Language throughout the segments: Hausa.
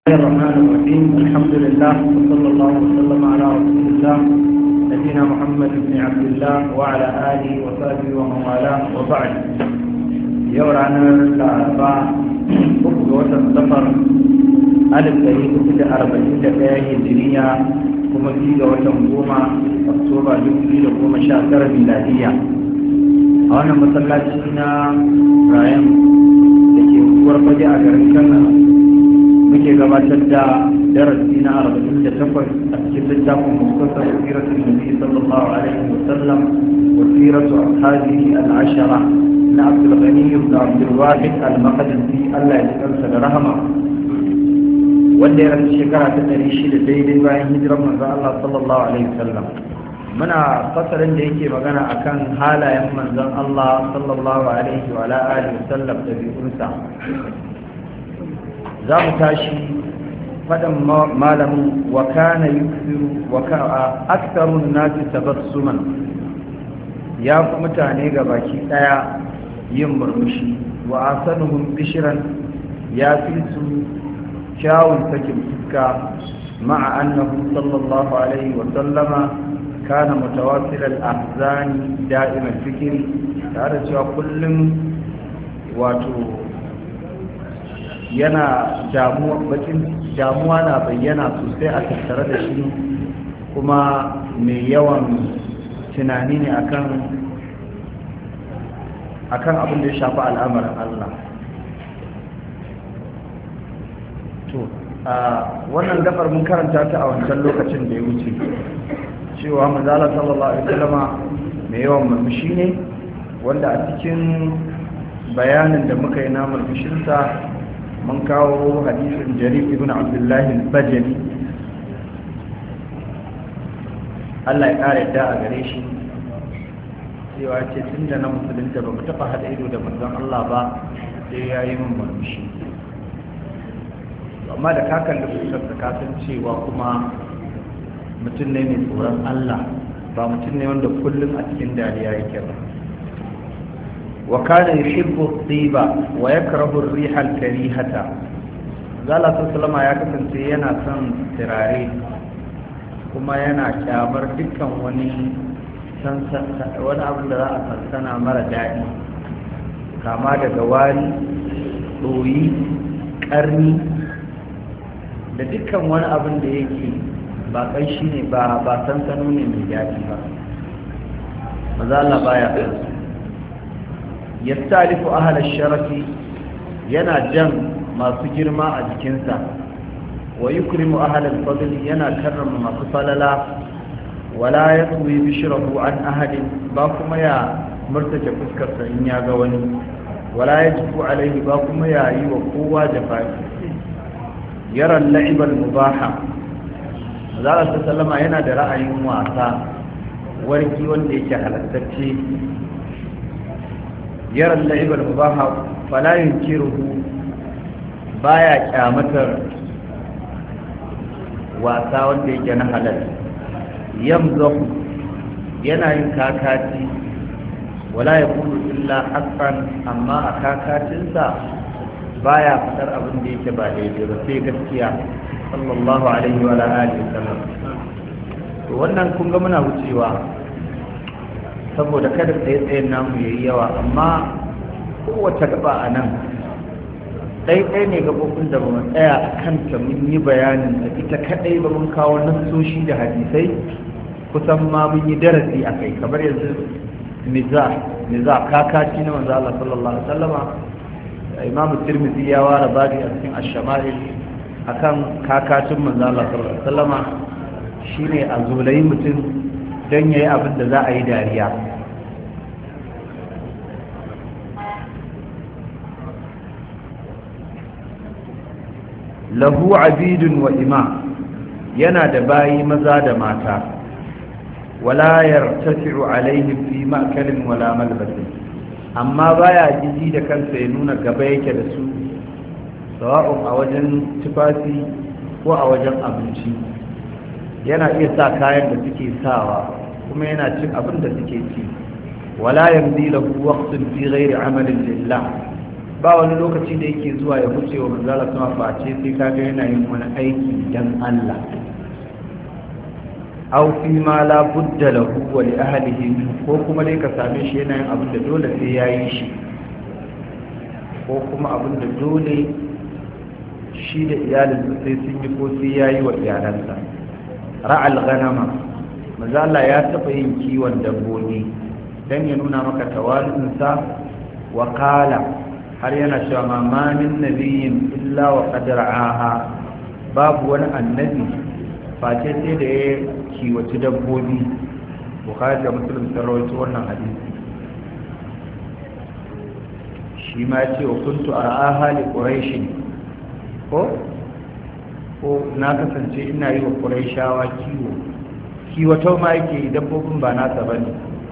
بسم الله الرحمن الرحيم. الحمد لله وصلى الله وسلم على رسول الله نبينا محمد بن عبد الله وعلى آله وصحبه ومن والاه وبعد. يورانا الأربعاء أخذ السفر 1441 هجرية كما في وتنظومة أكتوبر 2019 ميلادية. أنا مسلاتنا رايم لكي ورقة أجرن muke gabatar da darasi na 48 a cikin littafin muktasar siratul nabi sallallahu alaihi wasallam wa siratu ashabihi al-ashara na Abdul Ghani ibn Abdul Wahid al-Maqdisi Allah ya kansa da rahama, wanda ya rasu shekara ta 600 daidai bayan hijirar manzo Allah sallallahu alaihi wasallam. Muna fasalin da yake magana akan halayen manzon Allah sallallahu alaihi wa alihi wasallam da bi'unsa. za mu tashi faɗin malamin wa kana yuksiru wa aksarun nasi tabassuman, ya fi mutane ga baki ɗaya yin murmushi, wa asanuhum bishiran, ya fi su kyawun sakin fuska, ma'a annahu sallallahu alaihi wa sallama kana mutawasil al-ahzani da'iman fikri, tare da cewa kullum wato yana damuwa na bayyana sosai a tattare da shi, kuma mai yawan tunani ne akan abin da ya shafi al'amarin Allah. To wannan gabar mun karanta ta a wancan lokacin da ya wuce, cewa manzala sallallahu alaihi wasallama mai yawan murmushi ne, wanda a cikin bayanin da muka yi na murmushinsa mun kawo hadisin Jarir ibn Abdullah al-Bajali, Allah ya kare da a gare shi, cewa ce tun da na musulunta ba mu taɓa haɗa ido da manzon Allah ba sai ya yi min murmushi. Amma da ka kalli fuskarsa ka san cewa kuma mutum ne mai tsoron Allah, ba mutum ne wanda kullum a cikin dariya yake ba. وكان يحب الطيب ويكره الريح الكريهة. قال صلى الله عليه وسلم ya kasance yana son turare kuma yana kyamar dukkan wani abu da za a sansana mara daɗi, kama daga wari, ɗoyi, ƙarni da dukkan wani abin da yake ba ƙanshi ne ba sansano ne mai daɗi ba. maza Allah baya son su. yastalifu ahalar sharafi, yana jan masu girma a jikinsa, wa yukrimu ahalar fadli, yana karrama masu falala, wala ya tsuwi bishirahu an ahadin, ba kuma ya murtace fuskarsa in ya ga wani, wala ya jifu alaihi, ba kuma ya yi wa kowa jafafi. yaran la'ibar mubaha, zara sallama yana da ra'ayin wasa, warki wanda yake halattacce. yara la'ibar mubaha fala yunkiruhu, baya kyamatar wasa wanda yake na halal. yamzahu, yana yin kakati, wala yaqulu illa haqqan, amma a kakatinsa baya fitar abin da yake ba daidai ba sai gaskiya, sallallahu alaihi wa alihi wasallam. to wannan kun ga muna wucewa saboda kada tsaye-tsayen namu ya yi yawa, amma kowace gaba a nan ɗaiɗai ne gaɓoɓin da ba mu tsaya a kanta mun yi bayanin da ita kaɗai ba, mun kawo nassoshi da hadisai kusan ma mun yi darasi a kai, kamar yanzu niza kakaci na manzo Allah sallallahu alaihi wasallama. Imam Tirmidhi ya ware babi a cikin ash-shama'il akan kakacin manzo Allah sallallahu alaihi wasallama, shine a zulayi mutum don ya yi abin da za a yi dariya. lahu abidun wa ima, yana da bayi maza da mata, wala yartafi'u alaihim fi ma'kalin wala malbasin, amma baya jiji da kansa ya nuna gaba yake da su, sawa'un a wajen tufafi ko a wajen abinci. yana iya sa kayan da suke sawa kuma yana cin abin da suke ci. wala yamdi lahu waqtun fi ghairi amalin lillah, ba wani lokaci da yake zuwa ya wuce wa manzala sama face sai kaga yana yin wani aiki dan Allah aw fi ma la budda lahu wa li ahlihi, ko kuma dai ka same shi yana yin abin da dole sai yayi shi, ko kuma abin da dole shi da iyalinsa sai sun yi ko sai yayi wa iyalansa. Ra'al ghanama, manzo Allah ya taba yin kiwon dabbobi dan ya nuna maka tawalinsa, wa qala, har yana cewa ma min nabiyyin illa wa qad ra'aha, babu wani annabi face sai da ya kiwaci dabbobi. Bukhari da Muslim sun rawaito wannan hadisi. Shi ma ya ce wa kuntu ar'aha li quraish, ko na kasance ina yi wa quraishawa kiwato ma yake dabbobin ba nasa bane.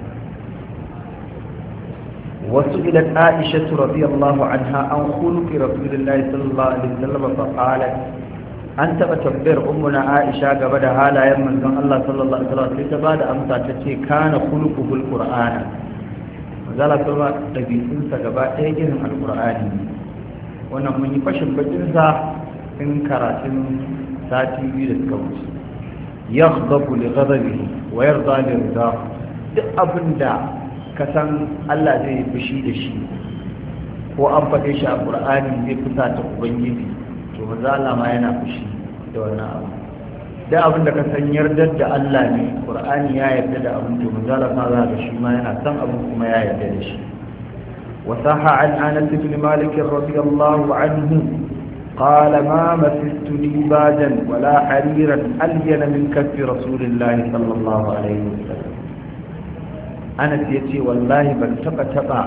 wasu ila Aisha radiyallahu anha an khuluqi rasulillahi sallallahu alaihi wasallam fa qalat, an taba tambayar ummuna Aisha gaba da halayen manzon Allah sallallahu alaihi wasallam, sai ta bada amsa ta ce kana khuluquhul qur'ana, manzala sama dabi'unsa gaba ɗaya irin alqur'ani. Wannan mun yi fashin bakin sa in karatun sati biyu da suka wuce. Yaghdabu li ghadabihi wa yarda li ridahu, duk abinda ka san Allah zai yi fushi da shi ko an faɗe shi a qur'ani zai fusa ta ubangiji, to manzo Allah ma yana fushi da wannan abu. Da abin da ka san yardar da Allah ne, Qur'ani ya yarda da abin, to manzo Allah ma za ga shi ma yana san abin kuma ya yarda da shi. Wa sahha an Anas ibn Malik radiyallahu anhu qala ma masistu dibajan wala hariran alyana min kaffi rasulillahi sallallahu alaihi wasallam. Anas yace wallahi ban taba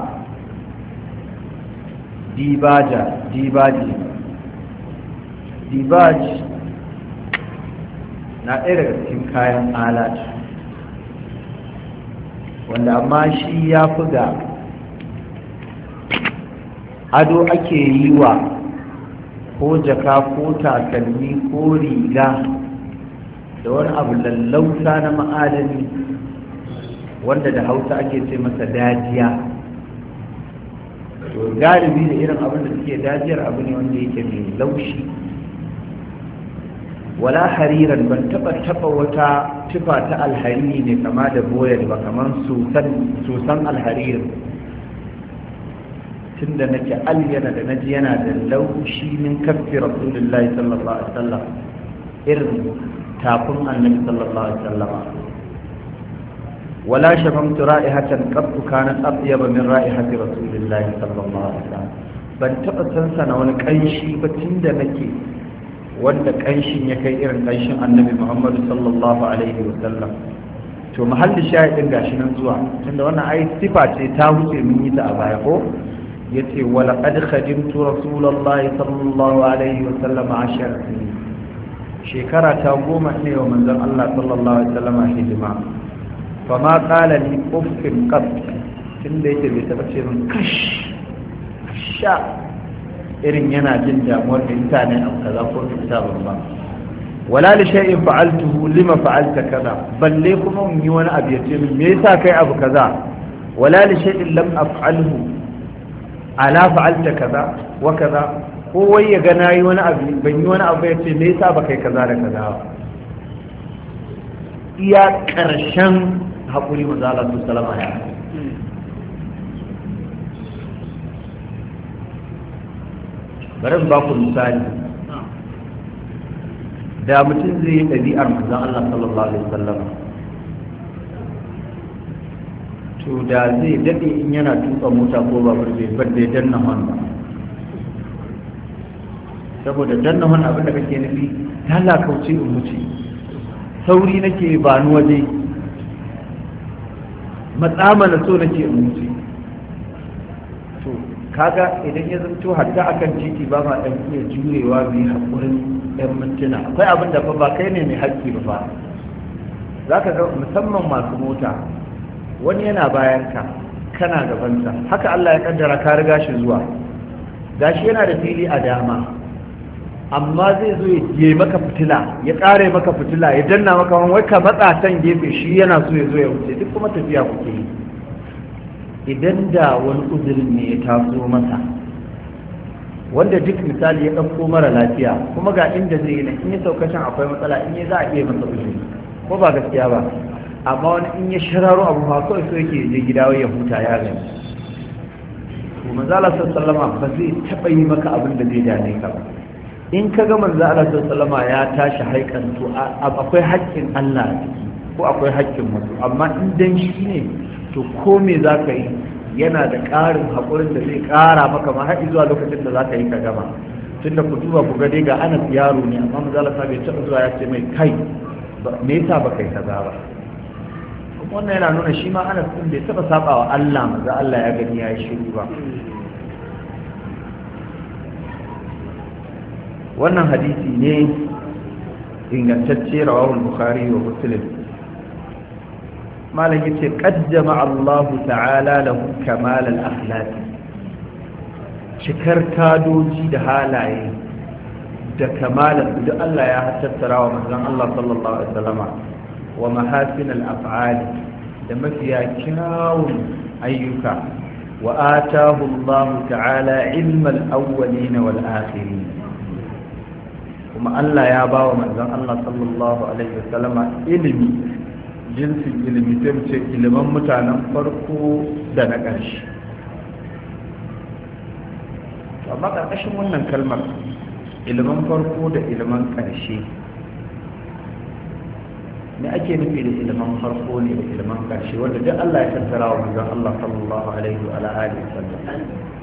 dibaji na ɗaya daga cikin kayan alat wanda amma shi ya fi ga ado ake yi wa ko jaka ko takalmi ko riga da wani abu lallausa na ma'adani wanda da hausa ake ce masa dajiya. To galibi da irin abin da suke dajiyar abu ne wanda yake mai laushi. Wala hariran, ban taba wata tufa ta alhariri ne kama da boyar ba, kamar sosan alharirin. Tun da nake alyana da naji yana da laushi min kaffi rasulullahi sallallahu alaihi wasallam, irin tafin annabi sallallahu alaihi wasallam. ولا شممت رائحة قط كانت أطيب من رائحة رسول الله صلى الله عليه وسلم. ban taɓa sansana wani ƙanshi ba tun da nake wanda ƙanshin ya kai irin ƙanshin annabi Muhammadu sallallahu alaihi wasallam. To mahalli shahidin gashi nan zuwa, tunda wannan ai sifa ce ta wuce mun yi ta a baya ko yace wala qad khadimtu rasulullahi sallallahu alaihi wasallam 10 sinin, shekara ta 10 ne wa manzon Allah sallallahu alaihi wasallam hidima. fama kala ni uffin qat, tunda yake bai taba ce min sha irin yana jin damuwar da mutane a kaza ko ta ba. wala li shay'in fa'altuhu lima fa'alta kaza, balle kuma mun yi wani abu ya ce min me yasa kai abu kaza. wala li shay'in lam af'alhu ala fa'alta kaza wa kaza, ko wai ya ga nayi wani abu ban yi wani abu ya ce me yasa ba kai kaza da kaza ba. iya ƙarshen haƙuri manzo Allah sallallahu alaihi wasallam. bari in ba ku misali, da mutum zai yi ɗabi'ar manzo Allah sallallahu alaihi wasallam, to da zai daɗe in yana tuka mota ko babur bai bar da danna hon ba, saboda danna hon abin da kake nufi ta lakauce in wuce, sauri nake ba ni waje, matsamana so nake in wuce. To kaga idan ya zanto hatta akan titi ba ma ɗan iya jurewa mai haƙurin ɗan mintuna, akwai abin da ba kai ne mai haƙƙi ba. Za ka ga musamman masu mota, wani yana bayan ka kana gabansa, haka Allah ya kaddara ka riga shi zuwa, gashi yana da fili a dama, amma zai zo ya maka fitila, ya ƙare maka fitila, ya danna maka wani, wai ka matsa can gefe, shi yana so ya zo ya wuce, duk kuma tafiya kuke yi. Idan da wani uzurin ne ya taso masa wanda duk misali ya ɗauko mara lafiya kuma ga inda zai yi in ya sauka can akwai matsala in ya za a iya masa uzuri ko ba gaskiya ba, amma wani in ya shararo abu ma kawai so yake je gida ya huta ya gani. to manzo Allah sallallahu ba zai taba yi maka abin da zai dane ka ba. In ka ga manzo Allah sallallahu ya tashi haikan to akwai haƙƙin Allah ko akwai haƙƙin mutum, amma in dan shi ne to ko me zaka yi yana da ƙarin haƙurin da zai ƙara maka ma har zuwa lokacin da zaka yi ka gama. Tunda ku duba ku ga dai ga Anas yaro ne amma manzo Allah bai taɓa zuwa ya ce mai kai me yasa ba kai kaza ba. Wannan yana nuna shi ma Anas din bai taɓa saba wa Allah manzo Allah ya gani ya yi shiru ba. Wannan hadisi ne ingantacce rawahu al-Bukhari wa Muslim. malam yace qaddama Allah ta'ala lahu kamal al-akhlaq, cikar tadoji da halaye da kamalan da Allah ya tattara wa manzon Allah sallallahu alaihi wasallama wa mahasin al-af'al da mafiya kyawun ayyuka, wa atahu Allah ta'ala ilma al-awwalin wal akhirin, kuma Allah ya ba wa manzon Allah sallallahu alaihi wasallama ilimi, jinsin ilimi sai mu ce ilimin mutanen farko da na ƙarshe. amma ƙarƙashin wannan kalmar ilimin farko da ilimin ƙarshe, me ake nufi da ilimin farko ne da ilimin ƙarshe wanda duk Allah ya tattara wa manzon Allah sallallahu alaihi wa alihi wasallam?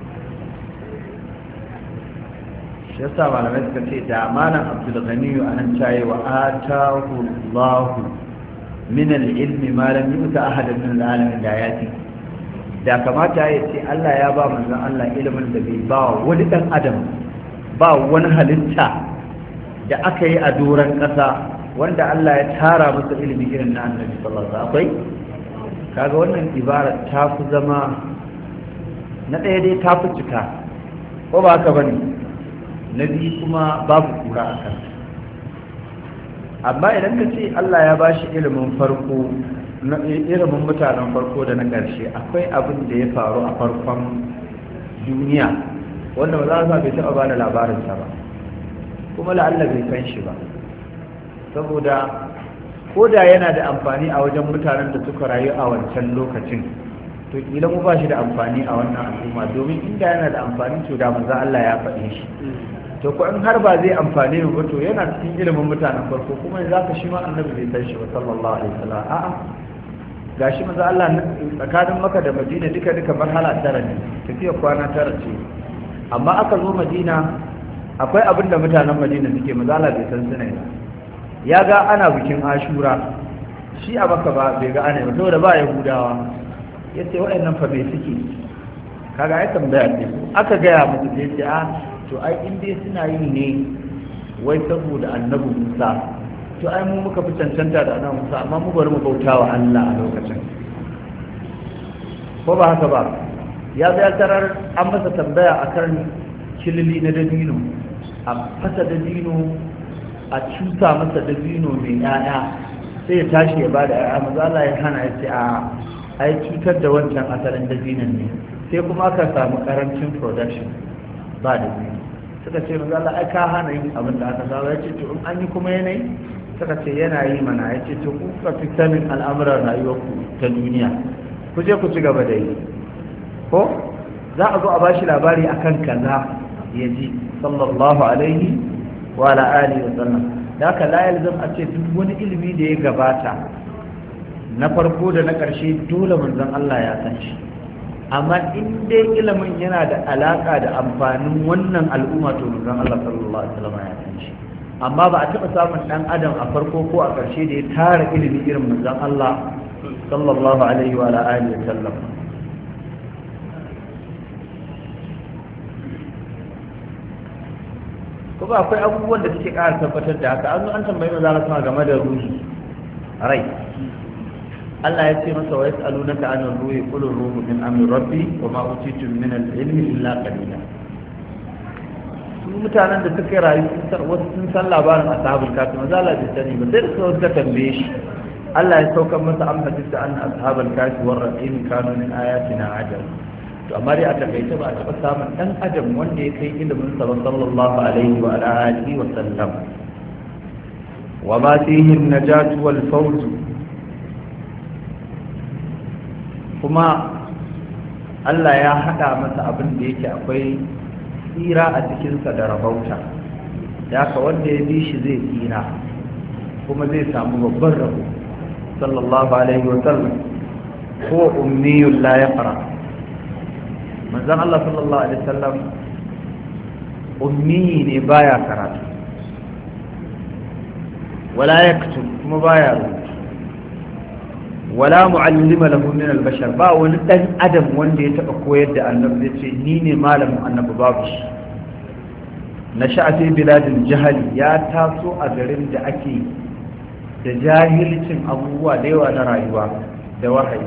shi yasa malamai suka ce da malam Abdul Ghani anan tayi wa atahu Allah min al-ilmi ma lam yuta ahadan min al-alamin da yati, da kamata ya ce Allah ya ba manzon Allah ilimin da bai ba wani dan adam, ba wani halitta da aka yi a doron ƙasa wanda Allah ya tara masa ilimi irin na Annabi sallallahu alaihi wasallam. Akwai kaga wannan ibara ta fi zama na ɗaya dai ta fi cika, ko ba haka bane? Na biyu kuma babu kura a kan. Amma idan ka ce Allah ya bashi ilimin farko, ilimin mutanen farko da na ƙarshe, akwai abin da ya faru a farkon duniya wanda ba za a bai taɓa ba da labarinsa ba, kuma la'alla bai san shi ba, saboda ko da yana da amfani a wajen mutanen da suka rayu a wancan lokacin, to kila mu ba shi da amfani a wannan al'umma, domin inda yana da amfani to da manzo Allah ya faɗe shi. To ko in har ba zai amfane mu ba to yana cikin ilimin mutanen farko, kuma yanzu ka shi ma annabi bai san shi ba sallallahu alaihi wasallam. A'a gashi manzo Allah tsakanin Makka da Madina duka marhala tara ne, tafiya kwana tara ce, amma aka zo Madina akwai abin da mutanen Madina suke manzo Allah bai san suna ba. Ya ga ana bikin Ashura, shi a Makka ba bai ga ana ba saboda ba Yahudawa. Yace waɗannan fa bai suke, kaga ai tambaya ce, aka gaya musu sai ce a to ai in dai suna yi ne wai saboda annabi Musa, to ai mu muka fi cancanta da annabi Musa, amma mu bari mu bauta wa Allah a lokacin, ko ba haka ba? Ya ga tarar an masa tambaya akan kilili na dabino, a fasa dabino, a cuta masa dabino mai 'ya'ya, sai ya tashi ya bada 'ya'ya. Maza Allah ya hana, ya ce a ai cutar da wancan asalin dabinon ne, sai kuma aka samu karancin production ba dabino. Suka ce maza Allah ai ka hana yin abin da aka saba. Ya ce to in an yi kuma yanayi, suka ce yana yi mana. Ya ce to ku ka fi sanin al'amuran rayuwarku ta duniya, ku je ku ci gaba da yi, ko za a zo a bashi labari akan kaza ya ji sallallahu alaihi wa ala alihi wa sallam. Da haka la yalzam a ce duk wani ilimi da ya gabata na farko da na ƙarshe dole manzon Allah ya san shi, amma in dai ilimin yana da alaka da amfanin wannan al'umma to manzon Allah sallallahu alaihi wasallam ya san shi. Amma ba a taɓa samun ɗan adam a farko ko a ƙarshe da ya tara ilimi irin manzon Allah sallallahu alaihi wa alihi wa sallam. Kuma akwai abubuwan da suke ƙara tabbatar da haka. An zo an tambayi manzon Allah game da ruhi, rai. Allah ya ce masa wa yas'alunaka 'anil ruhi qul ruhu min amri rabbi wa ma utitu min al-ilmi illa qalila. Su mutanen da suka rayu wasu sun san labarin ashabul kafi, maza Allah bai sani ba, sai da suka tambaye shi. Allah ya saukar masa amsa da anna ashabul kafi war raqim kanu min ayatina ajab. to amma dai a takaice ba a taɓa samun ɗan adam wanda ya kai ilimin sa sallallahu alaihi wa alihi wa sallam wa ma fihi an-najatu wal fawz kuma Allah ya haɗa masa abin da yake akwai tsira a cikinsa da rabauta da haka wanda ya bi shi zai tsira kuma zai samu babban rabo sallallahu alaihi wa sallam ko ummiyun la yaqra manzon Allah sallallahu alaihi wa sallam ummi ne baya karatu wala yaktub kuma baya rubutu wala mu'allima lahu min al-bashar ba wani dan adam wanda ya taba koyar da annabi yace ni ne malamin annabi babu shi nasha'a fi biladil jahali ya taso a garin da ake da jahilcin abubuwa da yawa na rayuwa da wahayi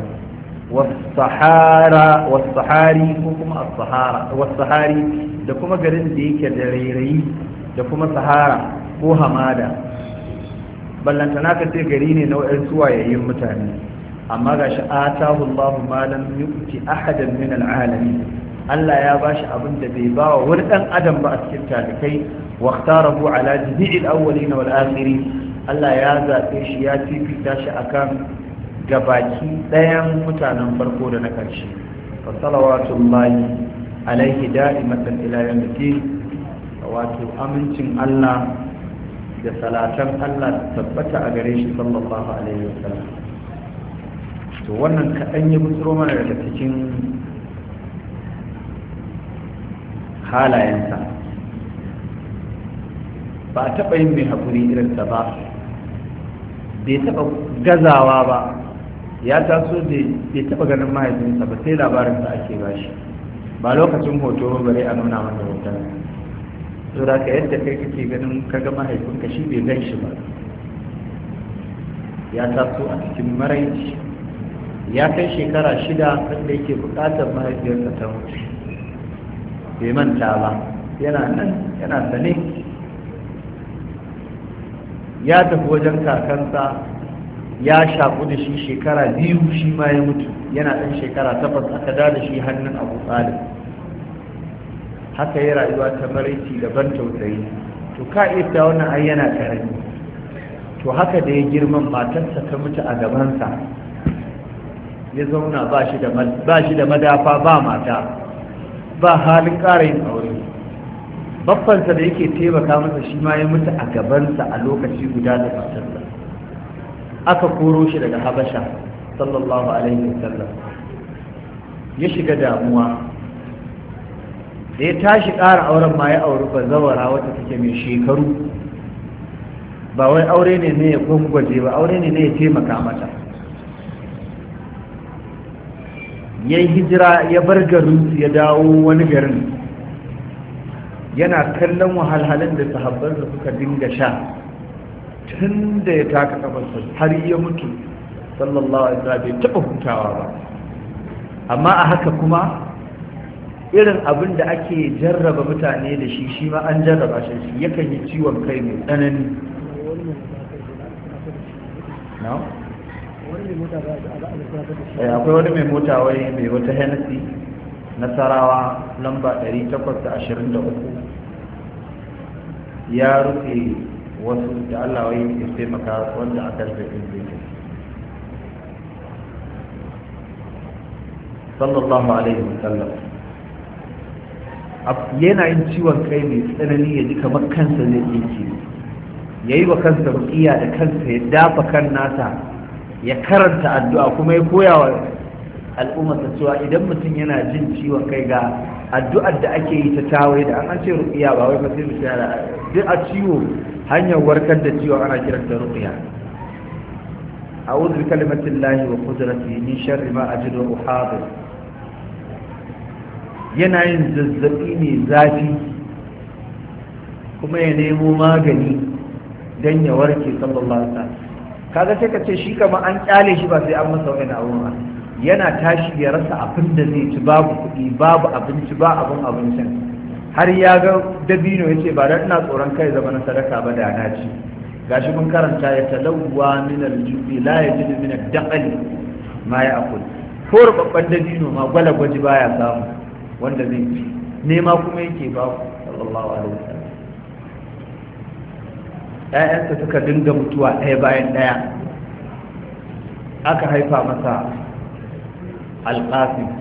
wasahari ko kuma wasahari da kuma garin da yake da rairayi da kuma sahara ko hamada ballantana ka ce gari ne na wa'in suwayayyun mutane amma ga shi atahu Allahu ma lam yu'ti ahadan min al'alamin Allah ya bashi abin da bai bawa wani dan adam ba a cikin talikai wa ikhtarahu ala jami'il awwalin wal akhirin Allah ya zabe shi ya fifita shi akan gabaki ɗayan mutanen farko da na ƙarshe fa salawatullahi alaihi da'imatan ila yawmiddin wato amincin Allah da salatan Allah tabbata a gare shi sallallahu alaihi wasallam to wannan kaɗan ya buturo mana daga cikin halayensa ba a taɓa yin mai haƙuri irinsa ba bai taɓa gazawa ba ya taso bai taɓa ganin mahaifinsa ba sai labarinsa ake bashi ba lokacin hoto ba bare a nuna masa hoton to da ka yadda kai kake ganin kaga mahaifinka shi bai gan shi ba ya taso a cikin maraici ya kai shekara 6 sanda yake buƙatar mahaifiyarsa ta mutu bai manta ba yana nan yana sane ya tafi wajen kakansa ya shaƙu da shi shekara 2 shi ma ya mutu yana ɗan shekara 8 aka da shi hannun Abu Talib haka ya rayuwa ta maraici da ban tausayi to ka iya ta wannan ai yana karami to haka da ya girman matarsa ta mutu a gabansa ya zauna ba shi da madafa ba mata ba halin ƙara yin aure babbansa da yake taimaka masa shi ma ya mutu a gabansa a lokaci guda da matarsa aka koro shi daga habasha sallallahu alaihi wasallam ya shiga damuwa da ya tashi ƙara auren ma ya auri bazawara wata take mai shekaru ba wai aure ne ya gwangwaje ba aure ne ya taimaka mata ya yi hijira ya bar garinsu ya dawo wani garin yana kallon wahalhalun da sahabbansa suka dinga sha tun da ya taka kafarsa har ya mutu sallallahu alaihi wasallam bai taɓa hutawa ba amma a haka kuma irin abin da ake jarraba mutane da shi ma an jarraba shi yakan yi ciwon kai mai tsanani akwai wani mai mota wai mai wata Hennessy Nasarawa lamba 823 ya rufe wasu da Allah wai ya taimaka wanda aka rufe din zai sallallahu alaihi wasallam yana yin ciwon kai mai tsanani ya ji kamar kansa zai yake ya yi wa kansa rukiya da kansa ya dafa kan nasa ya karanta addu'a kuma ya koya wa al'ummarsa cewa idan mutum yana jin ciwon kai ga addu'ar da ake yi ta tawai da an ce rukiya ba wai fa sai mutum yana duk a ciwo hanyar warkar da ciwo ana kiranta rukiya a'udhu bi kalimatillahi wa qudratihi min sharri ma ajidu wa uhadir yana yin zazzabi mai zafi kuma ya nemo magani don ya warke sallallahu alaihi wasallam kaga sai ka ce shi kamar an kyale shi ba sai an masa wani abu ba yana tashi ya rasa abin da zai ci babu kuɗi babu abinci ba abin abincin har ya ga dabino ya ce ba dan ina tsoron kai zama na sadaka ba da na ci gashi mun karanta ya talawwa min al-jubi la yajidu min ad-daqali ma ya'kul ko rubabban dabino ma gwalagwaji baya samu wanda zai ci nema kuma yake ba sallallahu alaihi wasallam. ƴaƴansa suka dinga mutuwa ɗaya bayan ɗaya. aka haifa masa alƙasim.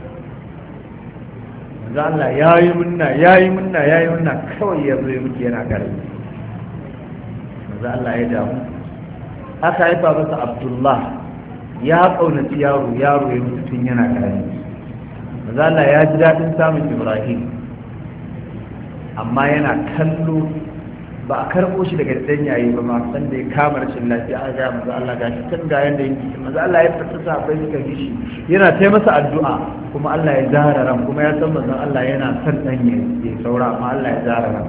manzo Allah yayi munna kawai ya zo ya mutu yana karami. manzo Allah ya damu. aka haifa masa Abdullah, ya kaunaci yaro ya mutu tun yana karami. manzo Allah ya ji daɗin samun Ibrahim, amma yana kallo ba a karɓo shi daga dan yayi ba ma san da ya kama rashin lafiya a ga manzo Allah ga shi tun ga yanda yake. manzo Allah ya fata sahabbai suka ji shi yana ta masa addu'a, kuma Allah ya zara ran, kuma ya san manzo Allah yana son dan ya saura, amma Allah ya zara ran.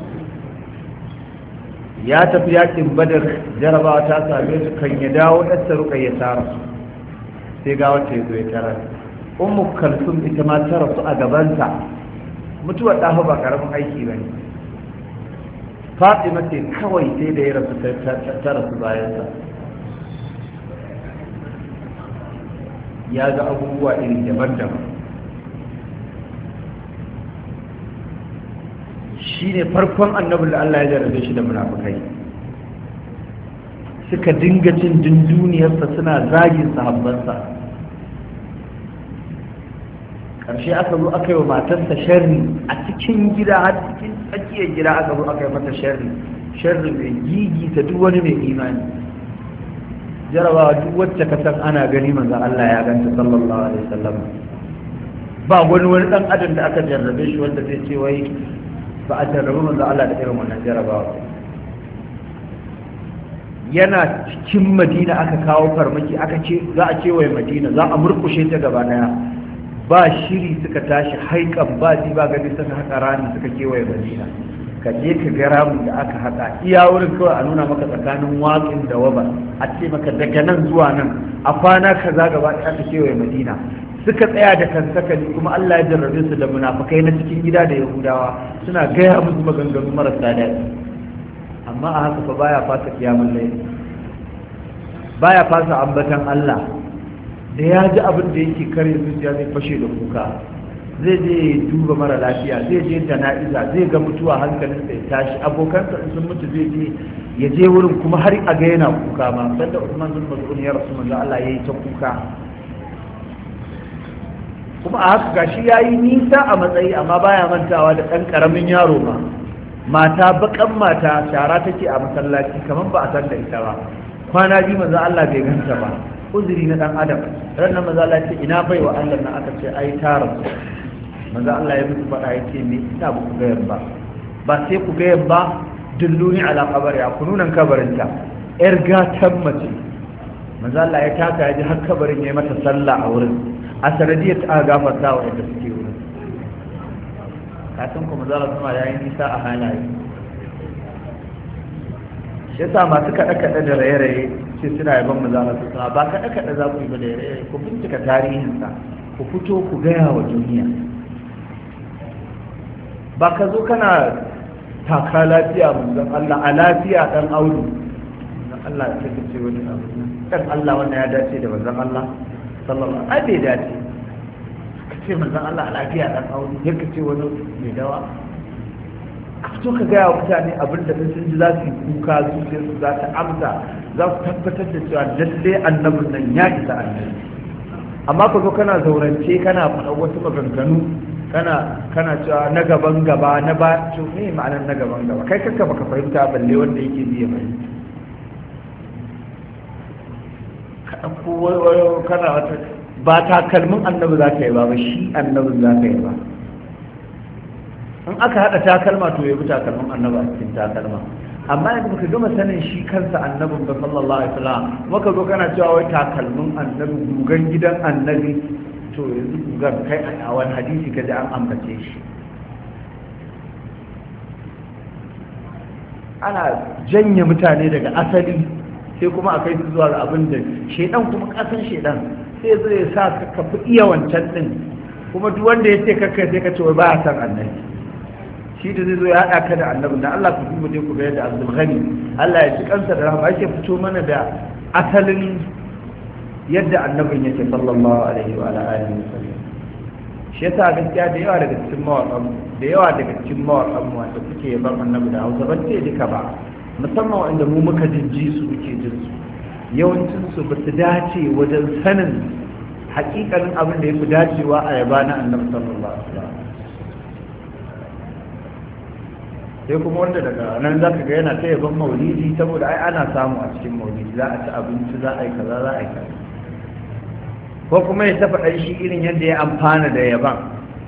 ya tafi yakin Badar, jarabawa ta same su, kan ya dawo ɗansa Ruqayya ta rasu, sai ga wata ya zo ya tarar. Ummu Kalsum ita ma ta rasu a gabanta. mutuwar ɗahu ba karamin aiki ba ne. Fatima ce kawai sai da ya rasu ta rasu bayansa. Ya ga abubuwa iri daban-daban. Shi ne farkon annabin da Allah ya jarabe shi da munafukai. Suka dinga cin dunduniyarsa suna zagin sahabbansa. Ƙarshe aka zo aka yi wa matarsa sharri a cikin gida, har cikin tsakiyar gida aka zo aka yi mata sharri mai gigi ta duk wani mai imani. Jarabawa duk wacce ka san ana gani manzon Allah ya ganta sallallahu alaihi wasallam. Ba wani dan adam da aka jarrabe shi wanda zai ce wai ba a jarrabe manzon Allah da irin wannan jarabawa. Yana cikin Madina aka kawo farmaki, aka ce za a kewaye Madina, za a murkushe ta gaba daya. Ba shiri suka tashi haikan ba ji ba gani suka haƙa rami suka kewaye Madina. Ka je ka ga ramin da aka haƙa iya wurin kawai a nuna maka tsakanin waƙin da waba, a ce maka daga nan zuwa nan a kwana kaza gaba ɗaya aka kewaye Madina. Suka tsaya da kansakali, kuma Allah ya jarrabe su da munafukai na cikin gida da Yahudawa suna gaya musu maganganu marasa daɗi. Amma a haka fa baya fasa kiyamun laifi, baya fasa ambatan Allah. Da ya ji abin da yake kare zuciya zai fashe da kuka, zai je duba mara lafiya, zai je jana'iza, zai ga mutuwa hankalinsa ya tashi, abokansa in sun mutu zai je ya je wurin, kuma har a ga yana kuka ma. Sanda Usman bin Mas'ud ya rasu manzo Allah yayi ta kuka, kuma a haka gashi yayi nisa a matsayi, amma baya mantawa da ɗan ƙaramin yaro ma. Mata bakan mata shara take a masallaci kamar ba a san da ita ba. Kwana biyu manzo Allah bai ganta ba. Uzuri na dan adam. Ranar manzo Allah ce ina bai wa Allah na, aka ce ai tara. Manzo Allah ya mutu faɗa yake me ina ba ku ga yamba ba sai ku ga yamba dulluni ala qabri, ku nunan kabarinta yar gatan mace. Manzo Allah ya taka ya ji har kabarin yayi mata sallah a wurin, a sanadiyar ta gafarta wa yadda suke wurin. Kasan kuma zara kuma yayin nisa a halaye. Shi yasa masu kaɗe-kaɗe da raye-raye ce suna yaban mazala su suna ba kaɗe-kaɗe za ku yi ba da raye-raye, ku bincika tarihinsa, ku fito ku gaya wa duniya. Ba ka zo kana taka lafiya manzon Allah a lafiya ɗan audu manzon Allah ya ce wani abu ɗan Allah wannan ya dace da manzon Allah sallallahu alaihi wasallam, ai bai dace ka ce manzon Allah a lafiya ɗan audu ya ka ce wani mai dawa. Ka fito ka gaya wa mutane abin da sun ji za su yi kuka, zuciyarsu za ta amsa, za su tabbatar da cewa lalle annabin nan ya isa annabi. Amma ka zo kana zaurance kana faɗa wasu maganganu, kana cewa na gaban gaba na ba, to me ma'anar na gaban gaba? Kai kanka baka fahimta balle wanda yake biye mai. Ka ɗauko kana wata ba takalmin annabi za ka yi ba, shi annabin za ka yi ba. In aka haɗa takalma to ya bi takalmin annabi a cikin takalma. Amma yanzu baka gama sanin shi kansa annabin ba sallallahu alaihi wasallam, maka zo kana cewa wai takalmin annabi, gugan gidan annabi, to yanzu gugan kai a wani hadisi kaji an ambace shi. Ana janye mutane daga asali sai kuma a kai su zuwa ga abin da shedan, kuma kasan shedan sai zai sa ka fi iya wancan din, kuma duk wanda ya ce kakkai sai ka ce wai ba ya san annabi. Shi da zai zo ya haɗa ka da annabin da Allah ku duba dai ku ga yadda Abdul Ghani Allah ya ji kansa da rahama yake fito mana da asalin yadda annabin yake sallallahu alaihi wa alihi wasallam. Shi yasa gaskiya da yawa daga cikin mawaƙan mu wanda suke yaban annabi da Hausa ban ce duka ba, musamman wanda mu muka jinji su muke jin su, yawancin su ba su dace wajen sanin haƙiƙanin abin da ya fi dacewa a yaba na annabi sallallahu alaihi wasallam. Sai kuma wanda daga nan za ka ga yana ta yaban maulidi saboda ai ana samu a cikin maulidi, za a ci abinci, za a yi kaza, za a yi kaza, ko kuma ya tafa ɗan shi irin yadda ya amfana da yaban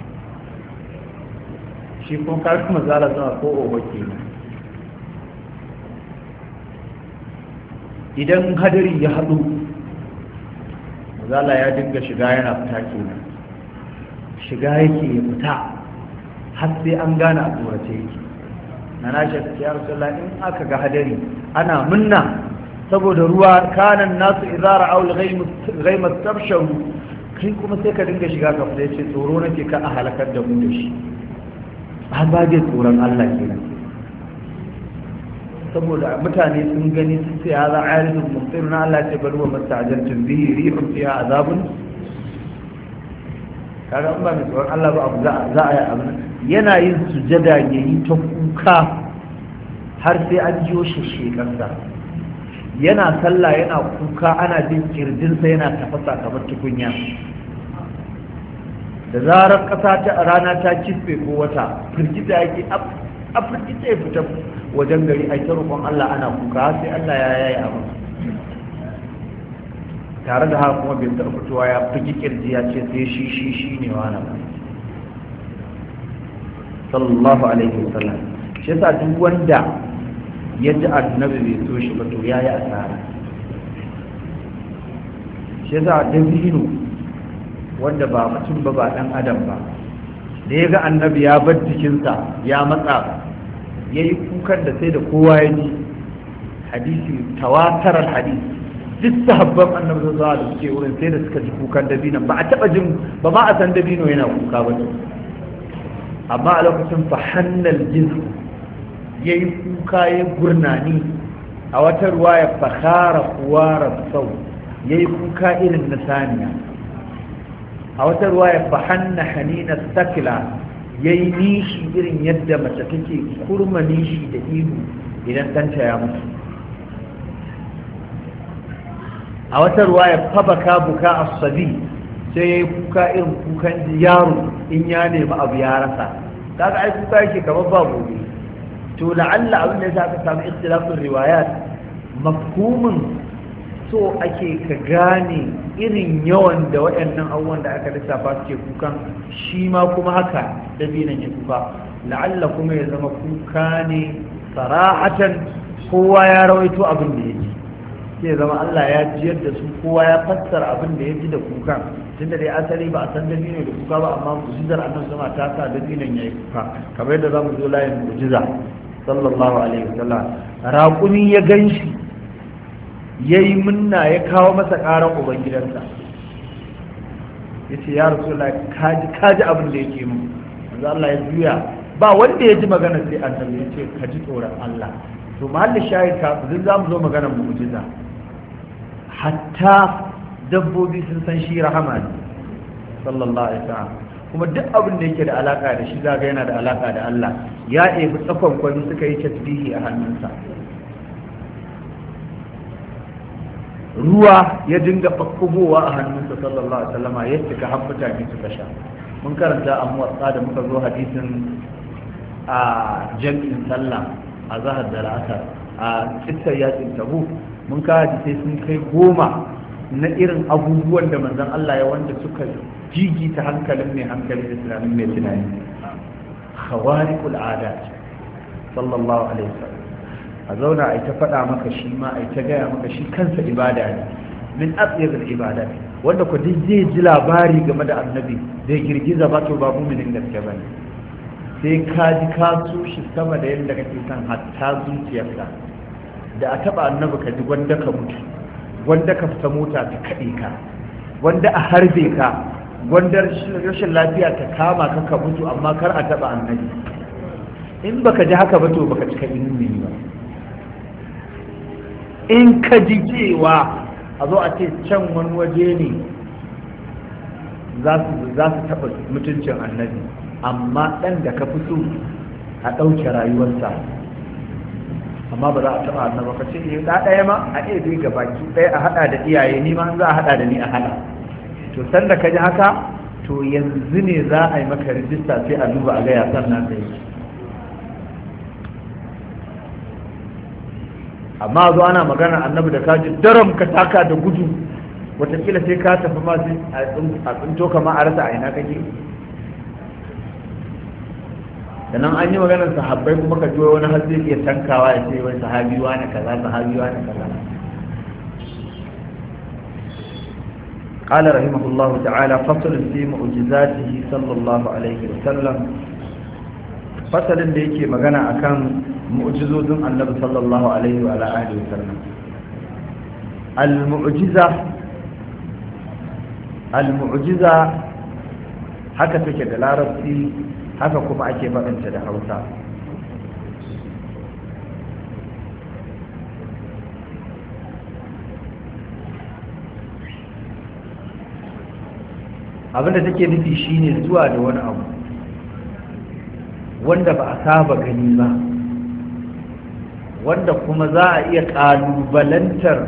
shi kuma karfi mazala zuwa ko oba ke idan hadari ya haɗu mazala ya dinga shiga yana fita kenan, shiga yake ya fita har sai an gane a tsorace yake. na nashi ya rasulullah in aka ga hadari ana munna saboda ruwa kanan nasu idara aul ghaima tabsharu, kai kuma sai ka dinga shiga ka fita yace tsoro nake ka a halakar da mu da shi. ba ba dai tsoron Allah kenan, saboda mutane sun gani sun ce ya za a yi mumtir na Allah ce bari wa mastajantin bihi rihun fiha azabun. kaga in ba mai tsoron Allah ba abu za a yi abu yana yin sujada yayi ta kuka har sai an jiyo shi shekarsa, yana sallah yana kuka ana jin kirjinsa yana tafasa kamar tukunya. da zarar ƙasa ta rana ta kisfe ko wata firgita yake a firgita ya fita wajen gari a ta roƙon Allah ana kuka sai Allah ya yayi abu. tare da haka kuma bai taɓa fitowa ya figi kirji ya ce sai shi ne wani ba sallallahu alaihi wasallam. shi yasa duk wanda ya ji annabi bai so shi ba to ya yi asara. shi yasa dabino wanda ba mutum ba dan adam ba da ya ga annabi ya bar jikinsa ya matsa ya yi kukan da sai da kowa ya ji hadisi tawatarar hadisi duk sahabban annabi sallallahu alaihi wasallam da suke wurin sai da suka ji kukan dabinon ba a taba jin ba ma a san dabino yana kuka ba amma a lokacin fa hannal jizu yayi kuka ya gurnani a wata ruwaya fa khara kuwara sau yayi kuka irin na saniya a wata ruwaya fa hanna hanina sakila yayi nishi irin yadda mace take kurma nishi da ihu idan ɗanta ya mutu a wata ruwaya fa baka buka as-sabi sai yayi kuka irin kukan yaro in ya nemi abu ya rasa. kaga ai kuka yake kamar ba gobe. to la'alla abin da yasa ka samu ikhtilafin riwayat mafhumin so ake ka gane irin yawan da waɗannan abubuwan da aka lissafa suke kukan shi ma kuma haka dabinan ya kuka la'alla kuma ya zama kuka ne sarahatan kowa ya rawaito abin da yake sai zama Allah ya jiyar da su kowa ya fassara abin da ya ji da kukan tunda dai asali ba a san dabino da kuka ba amma mu'jizar annabi sama ta sa dabinon yayi kuka kamar yadda zamu zo layin mu'jiza sallallahu alaihi wasallam raƙumi ya ganshi yayi munna ya kawo masa ƙaran ubangidansa yace ya rasulullahi kaji abin da yake mun manzo Allah ya juya ba wanda ya ji magana sai annabi yace ka ji tsoron Allah. to mahallin shahid ka duk zamu zo maganar mu'jiza hatta dabbobi sun san shi rahama ne sallallahu alaihi wasallam kuma duk abin da yake da alaka da shi zaga yana da alaka da Allah ya ebi tsakon kwani suka yi tasbihi a hannunsa ruwa ya dinga fakkubowa a hannunsa sallallahu alaihi wasallam ya cika har mutane suka sha mun karanta a muwatsa da muka zo hadisin a jami'in sallah a zahar da la'asar a kissar yakin tabu mun kawo sai sun kai 10 na irin abubuwan da manzon Allah ya wanda suka jigita hankalin mai hankali da tunanin mai tunani khawariqul adat sallallahu alaihi wasallam a zauna a ta faɗa maka shi ma a ta gaya maka shi kansa ibada ne min atyabul ibadat wanda ku duk zai ji labari game da annabi zai girgiza ba to ba mu'minin gaske bane sai ka ji ka so shi sama da yadda kake son hatta zuciyarka da a taba annabi ka ji gwanda ka mutu gwanda ka fita mota ta kaɗe ka gwanda a harbe ka gwanda rashin lafiya ta kama ka ka mutu amma kar a taba annabi. in baka ji haka ba to baka cika ilimi ba. in ka ji cewa a zo a ce can wani waje ne za su taɓa mutuncin annabi, amma ɗan da ka fi so a ɗauke rayuwarsa, amma ba za a taɓa annaba ka ce ɗaya ma a iya dai ga baki ɗaya a haɗa da iyaye, ni ma za a haɗa da ni a haɗa. To sanda ka ji haka, to yanzu ne za a yi maka rijista sai a duba a gaya sannan da yake. Amma zo ana magana annabi da kaji daram ka taka da gudu, watakila sai ka tafi ma a tsinto kama a rasa a ina kake. Da nan an yi maganar sahabbai kuma ka ji wani har zai iya tankawa ya ce wai sahabiwa ne kaza sahabiwa ne kaza. قال رحمه الله تعالى فصل في معجزاته صلى الله عليه وسلم فصل da yake magana akan mu'jizozin Annabi sallallahu alaihi wa alihi wasallam. al-mu'jiza haka take da Larabci, haka kuma ake faɗinta da Hausa. Abinda take nufi shine zuwa da wani abu wanda ba a saba gani ba, wanda kuma za a iya ƙalubalantar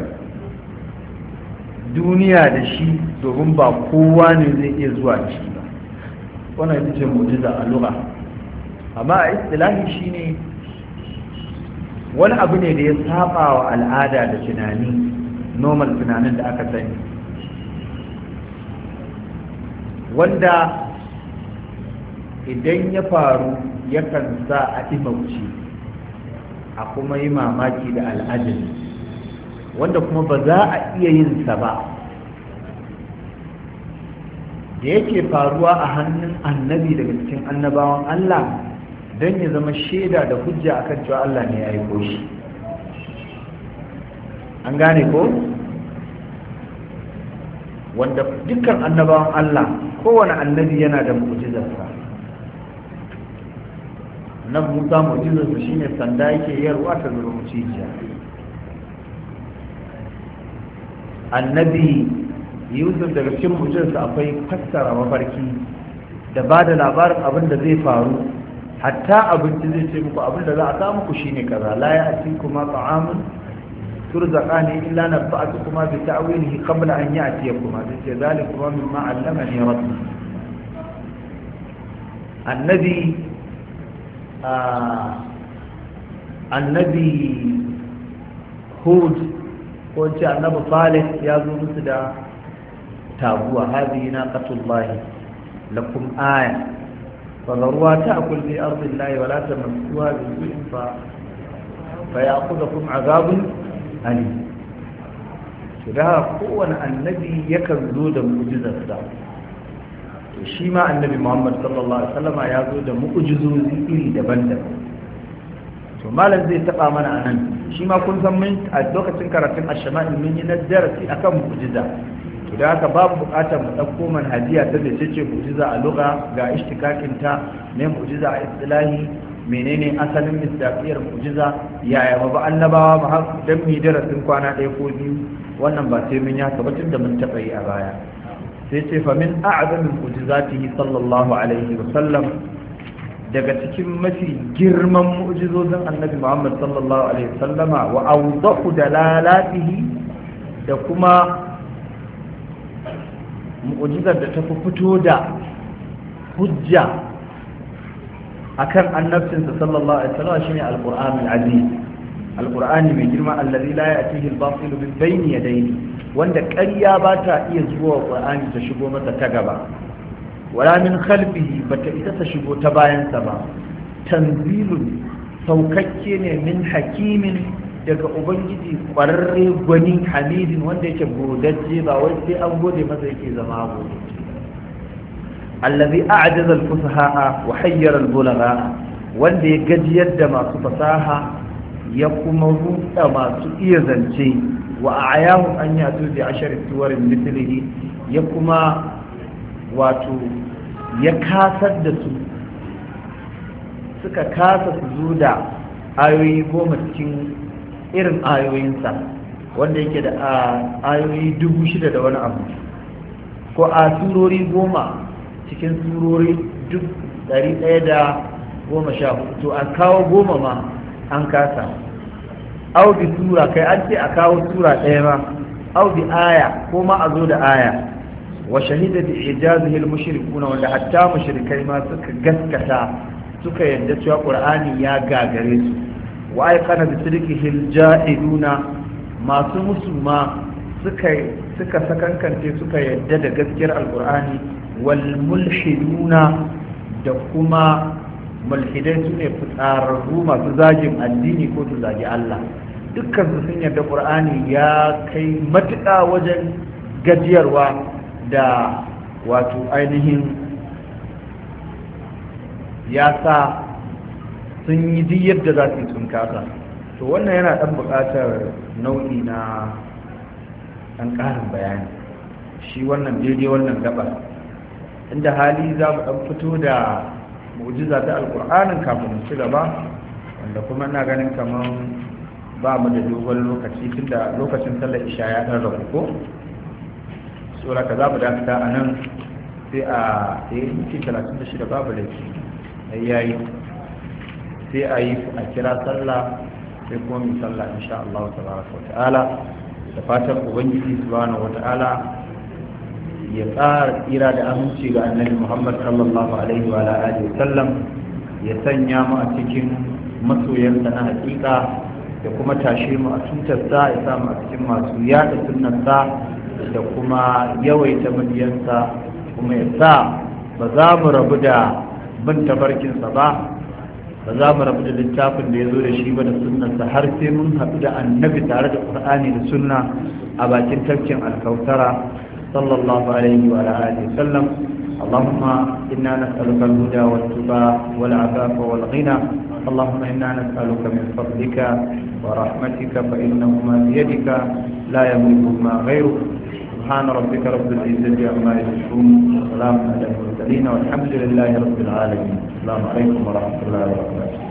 duniya da shi domin ba kowa ne zai iya zuwa da shi ba. Wannan ita ce mu'jiza a lugha, amma a istilahi shine wani abu ne da ya saba wa al'ada da tunani, normal tunanin da aka sani, wanda idan ya faru yakan sa a imauci a kuma yi mamaki da al'ajabi, wanda kuma ba za a iya yin sa ba, da yake faruwa a hannun annabi daga cikin annabawan Allah don ya zama shaida da hujja akan cewa Allah ne ya aiko shi. An gane ko? Wanda dukkan annabawan Allah, kowane annabi yana da mu'jizarsa. Annabi Musa mu'jizarsa shine sanda yake yarwa ta zuru muciya. Annabi Yusuf daga cikin mu'jizarsa akwai fassara mafarki da ba da labarin abin da zai faru, hatta abinci zai ce muku abin da za a samu ku shine kaza, la ya'tikuma ta'amun turzaqani illa nabba'tukuma bi ta'wilihi qabla an ya'tiyakuma, sai zalikuma mimma 'allamani rabbi. Annabi Hud ko ce annabi Salih ya zo musu da taguwa, hadhihi naqatullahi lakum aya fadharuha ta'kul fi ardi llahi wa la tamassuha bisu'in fayakhudhukum 'adhabun alim. da kowane annabi yakan zo da mu'jizarsa, to shi ma annabi Muhammad sallallahu alaihi wasallam ya zo da mu'jizozi iri daban-daban. to malam zai taba mana anan, shi ma kun san mun a lokacin karatun ash-shama'il mun yi darasi akan mu'jiza, to da haka babu bukatar mu dauko manhajiya ta da ce mu'jiza a lugha ga ishtikakin ta, ne mu'jiza a istilahi, menene asalin misdaqiyar mu'jiza, yaya ba annabawa ba har dan mi darasin kwana ɗaya ko biyu, wannan ba sai mun ya tabbatar da mun taba yi a baya. sai ce fa min a'zamin mu'jizatihi sallallahu alaihi wa sallam, daga cikin mafi girman mu'jizozin annabi Muhammad sallallahu alaihi wa sallama wa awdahu dalalatihi, da kuma mu'jizar da ta fito da hujja akan annabcinsa sallallahu alaihi wa sallam shine al-Qur'an al-Aziz, al-Qur'ani mai girma allazi la ya'tihi al-batil min bayni yadayhi, wanda ƙarya ba ta iya zuwa Qur'ani ta shigo masa ta gaba, wala min khalfihi bata ita ta shigo ta bayansa ba. Tanzilun saukakke ne min hakimin, daga ubangiji kwararre gwani, hamidin wanda yake godajje, ba wai sai an gode masa yake zama gode. allazi a'jaza al-fusaha wa hayyara al-bulagha, wanda ya gajiyar da masu fasaha ya kuma ruɗa masu iya zance, wa a'yahum an yatu bi ashari suwarin mithlihi, ya kuma wato ya kasar da su, suka kasa su zo da ayoyi 10 cikin irin ayoyinsa. wanda yake da ayoyi 6,000 da wani abu, ko a surori 10 cikin surori 114, to a kawo 10 ma an kasa. Au bi sura, kai an ce a kawo sura ɗaya ma, au bi aya ko ma a zo da aya. Wa shahida bi ijazihi al-mushrikuna, wanda hatta mushrikai ma suka gaskata suka yadda cewa qur'ani ya gagare su. Wa ayqana bi sidqihi al-jahiduna, masu musulma suka sakankance suka yadda da gaskiyar alqur'ani. Wal mulhiduna, da kuma mulhidai su ne fitsararru masu zagin addini ko su zagi Allah, dukkan su sun yarda qur'ani ya kai matuƙa wajen gajiyarwa da wato ainihin ya sa sun yi duk yadda za su yi sun kasa. To wannan yana ɗan buƙatar nau'i na ɗan ƙarin bayani, shi wannan daidai wannan gaba inda hali za mu ɗan fito da mu'jiza ta alƙur'anin kafin mu ci gaba, wanda kuma ina ganin kamar ba mu da dogon lokaci tunda lokacin sallar isha ya ɗan rabu ko sura ka za mu dakata a nan sai a minti 36 babu laifi yayi sai a yi a kira sallah sai kuma mu sallah insha Allah tabaraka wa ta'ala, da fatan ubangiji subhanahu wa ta'ala ya ƙara tsira da aminci ga annabi Muhammad sallallahu alaihi wa alihi sallam, ya sanya mu a cikin masoyansa na hakika, da kuma tashe mu a tutarsa, ya sa mu a cikin masu yada sunnarsa, da kuma yawaita mabiyansa, kuma ya sa ba za mu rabu da bin tabarkinsa ba za mu rabu da littafin da ya zo da shi ba da sunnarsa, har sai mun haɗu da annabi tare da ƙur'ani da sunna a bakin tafkin alkautara sallallahu alaihi wa alihi sallam. اللهم إنا نسألك الهدى والتقى والعفاف والغنى. اللهم إنا نسألك من فضلك ورحمتك فإنهما بيدك لا يملكهما غيرك. سبحان ربك رب العزة عما يصفون، وسلام على المرسلين، والحمد لله رب العالمين. السلام عليكم ورحمة الله وبركاته.